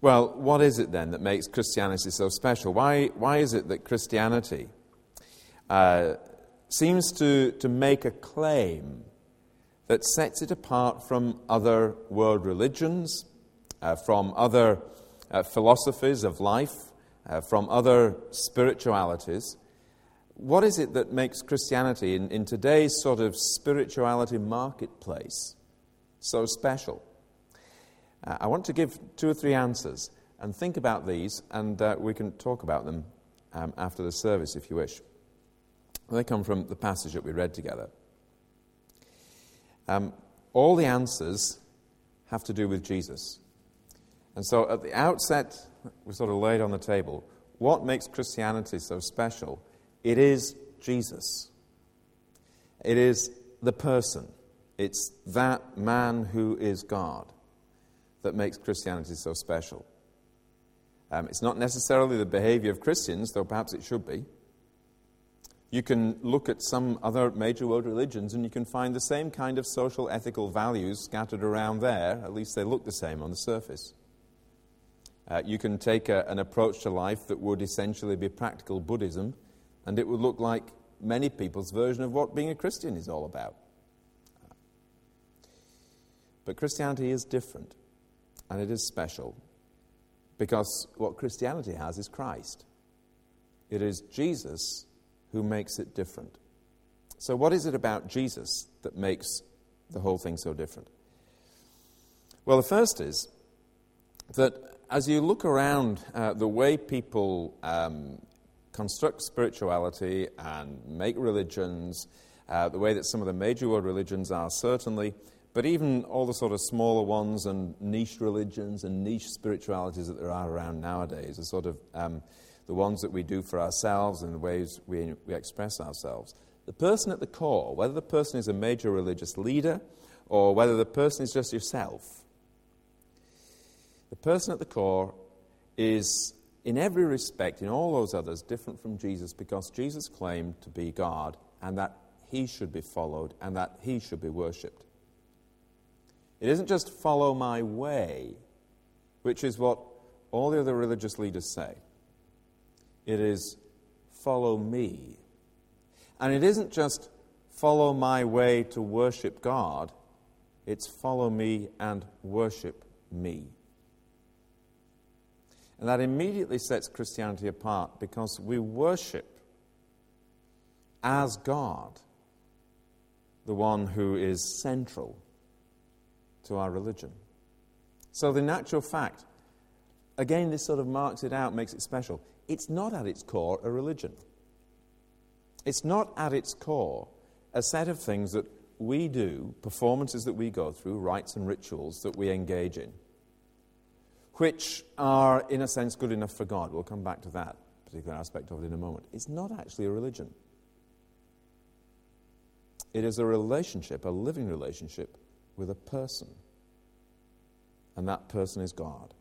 Well, what is it then that makes Christianity so special? Why is it that Christianity seems to make a claim that sets it apart from other world religions, from other philosophies of life, from other spiritualities? What is it that makes Christianity, in today's sort of spirituality marketplace, so special? I want to give 2 or 3 answers, and think about these, and we can talk about them after the service if you wish. They come from the passage that we read together. All the answers have to do with Jesus. And so at the outset, we sort of laid on the table, what makes Christianity so special? It is Jesus. It is the person. It's that man who is God that makes Christianity so special. It's not necessarily the behavior of Christians, though perhaps it should be. You can look at some other major world religions and you can find the same kind of social ethical values scattered around there. At least they look the same on the surface. You can take an approach to life that would essentially be practical Buddhism, and it would look like many people's version of what being a Christian is all about. But Christianity is different, and it is special, because what Christianity has is Christ. It is Jesus who makes it different. So what is it about Jesus that makes the whole thing so different? Well, the first is that as you look around the way people construct spirituality and make religions, the way that some of the major world religions are certainly, but even all the sort of smaller ones and niche religions and niche spiritualities that there are around nowadays are sort of the ones that we do for ourselves and the ways we express ourselves. The person at the core, whether the person is a major religious leader or whether the person is just yourself, the person at the core is, in every respect, in all those others, different from Jesus, because Jesus claimed to be God and that he should be followed and that he should be worshipped. It isn't just follow my way, which is what all the other religious leaders say. It is follow me. And it isn't just follow my way to worship God, it's follow me and worship me. And that immediately sets Christianity apart, because we worship as God the one who is central to our religion. So the natural fact, again, this sort of marks it out, makes it special. It's not at its core a religion. It's not at its core a set of things that we do, performances that we go through, rites and rituals that we engage in, which are, in a sense, good enough for God. We'll come back to that particular aspect of it in a moment. It's not actually a religion. It is a relationship, a living relationship with a person. And that person is God.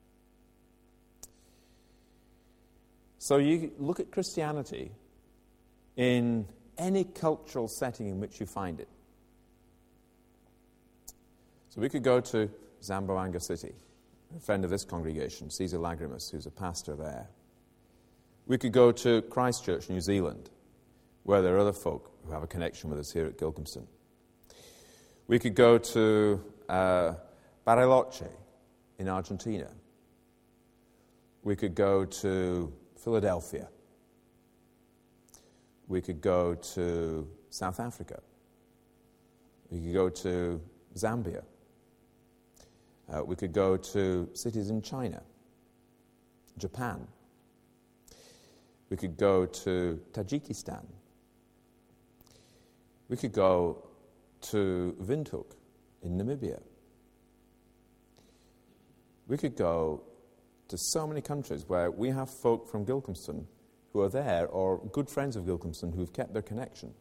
So you look at Christianity in any cultural setting in which you find it. So we could go to Zamboanga City, a friend of this congregation, Caesar Lagrimus, who's a pastor there. We could go to Christchurch, New Zealand, where there are other folk who have a connection with us here at Gilcomston. We could go to Bariloche in Argentina. We could go to Philadelphia. We could go to South Africa. We could go to Zambia. We could go to cities in China, Japan. We could go to Tajikistan. We could go to Windhoek in Namibia. We could go to so many countries where we have folk from Gilcomston who are there, or good friends of Gilcomston who've kept their connection,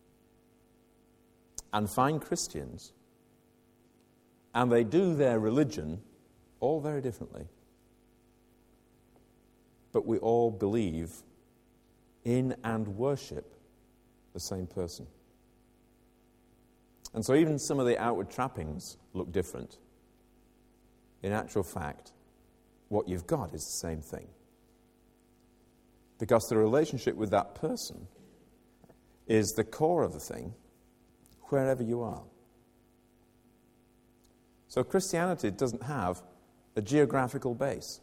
and find Christians, and they do their religion all very differently. But we all believe in and worship the same person. And so even some of the outward trappings look different. In actual fact, what you've got is the same thing. Because the relationship with that person is the core of the thing, wherever you are. So Christianity doesn't have a geographical base.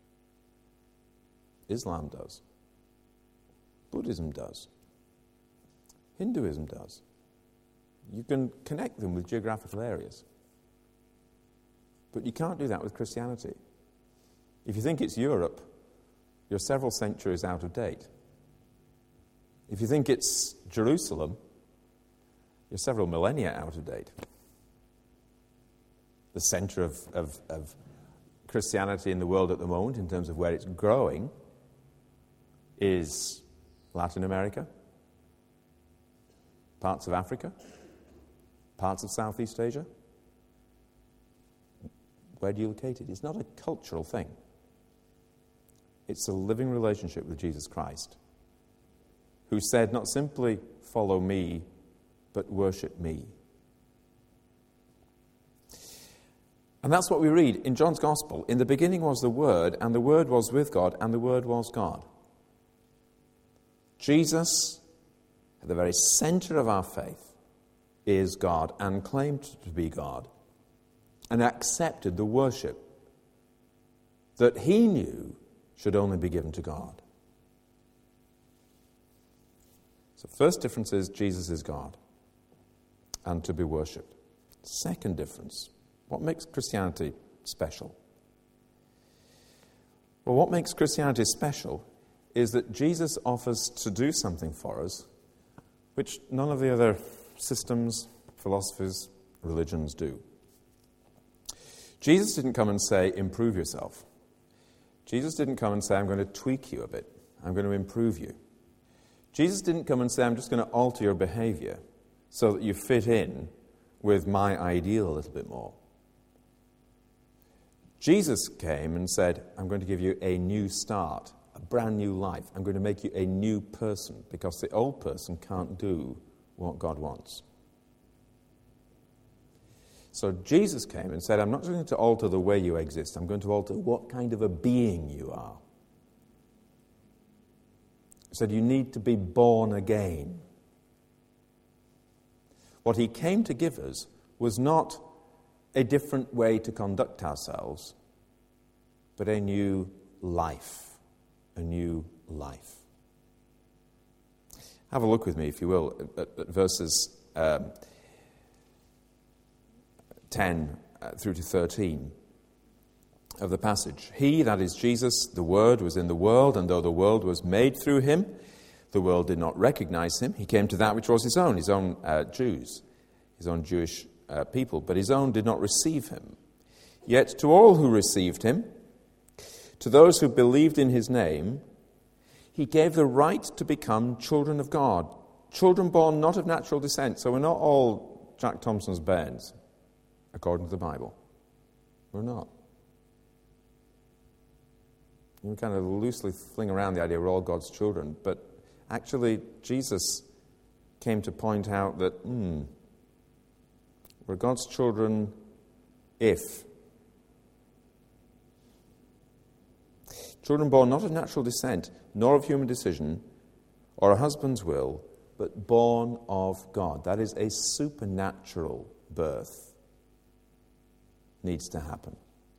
Islam does. Buddhism does. Hinduism does. You can connect them with geographical areas. But you can't do that with Christianity. If you think it's Europe, you're several centuries out of date. If you think it's Jerusalem, you're several millennia out of date. The center of Christianity in the world at the moment, in terms of where it's growing, is Latin America, parts of Africa, parts of Southeast Asia. Where do you locate it? It's not a cultural thing. It's a living relationship with Jesus Christ, who said not simply, follow me, but worship me. And that's what we read in John's Gospel. In the beginning was the Word, and the Word was with God, and the Word was God. Jesus, at the very center of our faith, is God and claimed to be God, and accepted the worship that he knew should only be given to God. So first difference is Jesus is God and to be worshipped. Second difference, what makes Christianity special? Well, what makes Christianity special is that Jesus offers to do something for us which none of the other systems, philosophies, religions do. Jesus didn't come and say, improve yourself. Jesus didn't come and say, I'm going to tweak you a bit. I'm going to improve you. Jesus didn't come and say, I'm just going to alter your behavior so that you fit in with my ideal a little bit more. Jesus came and said, I'm going to give you a new start, a brand new life. I'm going to make you a new person because the old person can't do what God wants. So Jesus came and said, I'm not going to alter the way you exist. I'm going to alter what kind of a being you are. He said, you need to be born again. What he came to give us was not a different way to conduct ourselves, but a new life. A new life. Have a look with me, if you will, at verses 10 through to 13 of the passage. He, that is Jesus, the Word, was in the world, and though the world was made through him, the world did not recognize him. He came to that which was his own Jews, his own Jewish people, but his own did not receive him. Yet to all who received him, to those who believed in his name, he gave the right to become children of God, children born not of natural descent. So we're not all Jack Thompson's bairns, according to the Bible. We're not. You kind of loosely fling around the idea we're all God's children, but actually Jesus came to point out that we're God's children if. Children born not of natural descent, nor of human decision, or a husband's will, but born of God. That is a supernatural birth. Needs to happen.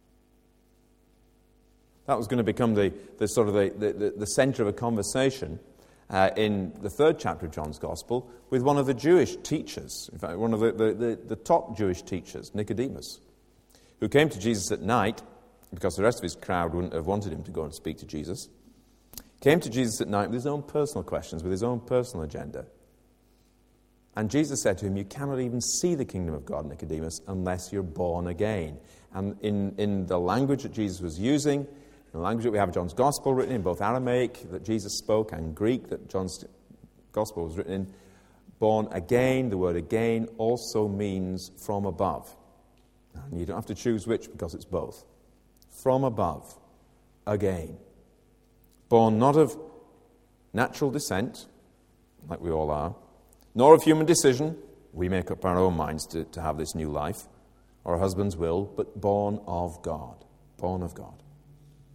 That was going to become the center of a conversation in the third chapter of John's Gospel with one of the Jewish teachers, in fact, one of the top Jewish teachers, Nicodemus, who came to Jesus at night, because the rest of his crowd wouldn't have wanted him to go and speak to Jesus, came to Jesus at night with his own personal questions, with his own personal agenda. And Jesus said to him, you cannot even see the kingdom of God, Nicodemus, unless you're born again. And in the language that Jesus was using, the language that we have John's Gospel written in, both Aramaic that Jesus spoke and Greek that John's Gospel was written in, born again, the word again also means from above. And you don't have to choose which because it's both. From above, again. Born not of natural descent, like we all are, nor of human decision, we make up our own minds to have this new life, or a husband's will, but born of God. Born of God.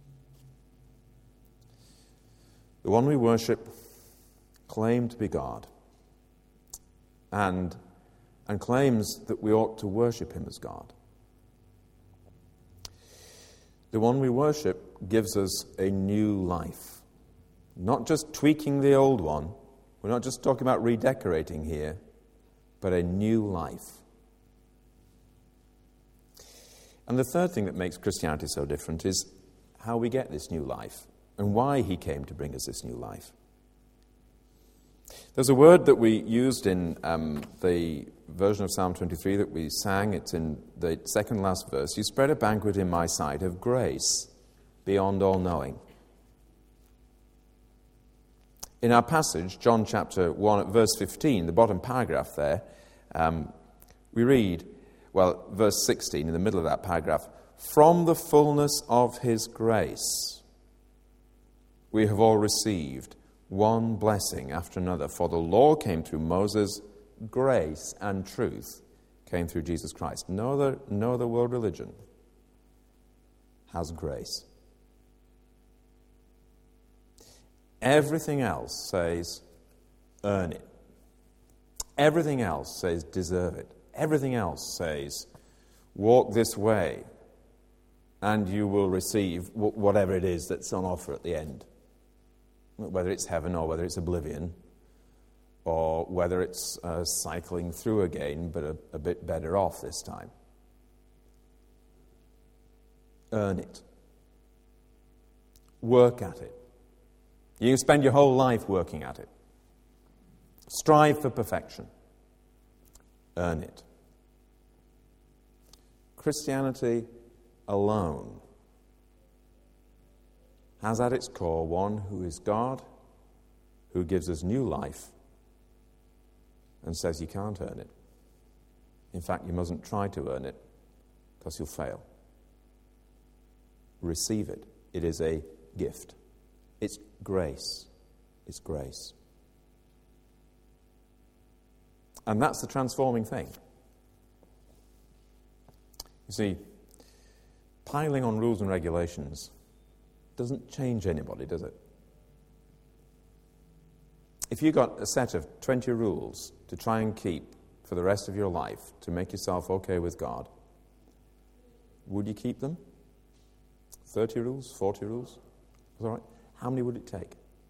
The one we worship claimed to be God and claims that we ought to worship him as God. The one we worship gives us a new life. Not just tweaking the old one. We're not just talking about redecorating here, but a new life. And the third thing that makes Christianity so different is how we get this new life and why he came to bring us this new life. There's a word that we used in the version of Psalm 23 that we sang. It's in the second last verse. You spread a banquet in my sight of grace beyond all knowing. In our passage, John chapter 1 at verse 15, the bottom paragraph there, we read, verse 16 in the middle of that paragraph, from the fullness of his grace we have all received one blessing after another. For the law came through Moses, grace and truth came through Jesus Christ. No other world religion has grace. Everything else says, earn it. Everything else says, deserve it. Everything else says, walk this way and you will receive whatever it is that's on offer at the end. Whether it's heaven or whether it's oblivion, or whether it's cycling through again, but a bit better off this time. Earn it. Work at it. You can spend your whole life working at it. Strive for perfection. Earn it. Christianity alone has at its core one who is God, who gives us new life, and says you can't earn it. In fact, you mustn't try to earn it, because you'll fail. Receive it. It is a gift. It's grace. It's grace. And that's the transforming thing. You see, piling on rules and regulations doesn't change anybody, does it? If you got a set of 20 rules to try and keep for the rest of your life to make yourself okay with God, would you keep them? 30 rules? 40 rules? All right. How many would it take?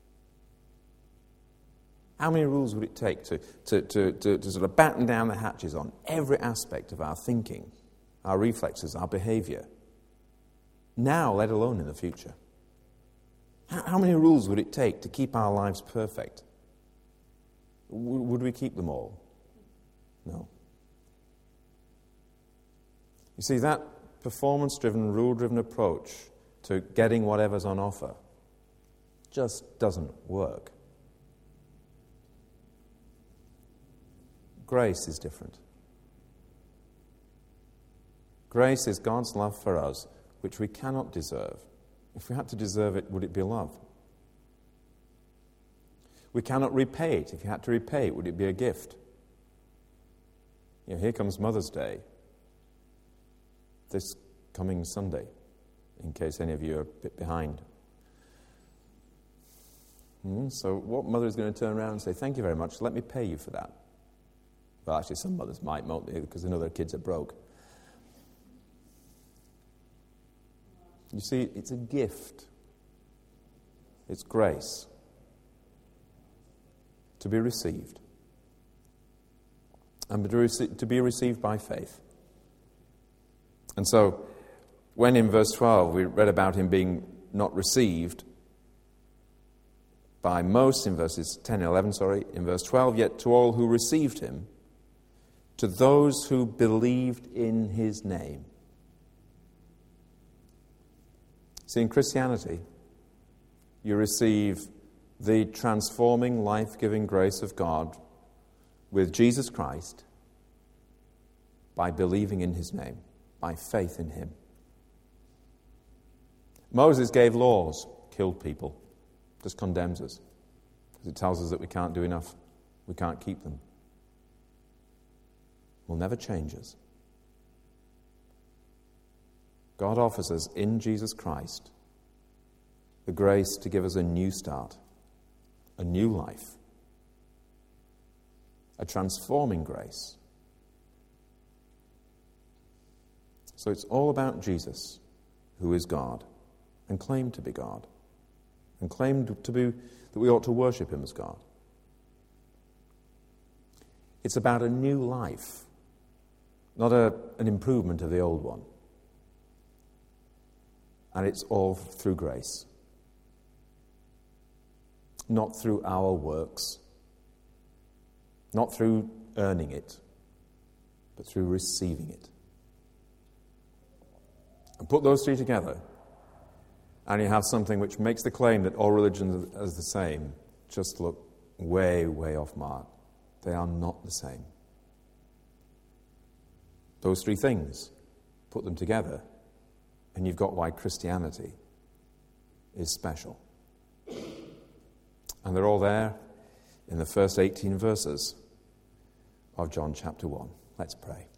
How many rules would it take to sort of batten down the hatches on every aspect of our thinking, our reflexes, our behavior? Now, let alone in the future. How many rules would it take to keep our lives perfect? Would we keep them all? No. You see, that performance-driven, rule-driven approach to getting whatever's on offer just doesn't work. Grace is different. Grace is God's love for us, which we cannot deserve. If we had to deserve it, would it be love? We cannot repay it. If you had to repay it, would it be a gift? Here comes Mother's Day this coming Sunday, in case any of you are a bit behind. So what mother is going to turn around and say, thank you very much, let me pay you for that? Well, actually, some mothers might, won't they, because they know their kids are broke. You see, it's a gift. It's grace to be received. And to be received by faith. And so, when in verse 12 we read about him being not received by most, in verses 10 and 11, in verse 12, yet to all who received him, to those who believed in his name. See, in Christianity, you receive the transforming, life-giving grace of God with Jesus Christ by believing in his name, by faith in him. Moses gave laws, killed people, just condemns us, because it tells us that we can't do enough, we can't keep them. Will never change us. God offers us in Jesus Christ the grace to give us a new start, a new life, a transforming grace. So it's all about Jesus, who is God, and claimed to be God, and claimed to be that we ought to worship him as God. It's about a new life, not an improvement of the old one. And it's all through grace, not through our works, not through earning it, but through receiving it. And put those three together, and you have something which makes the claim that all religions are the same just look way, way off mark. They are not the same. Those three things, put them together, and you've got why Christianity is special. And they're all there in the first 18 verses of John chapter 1. Let's pray.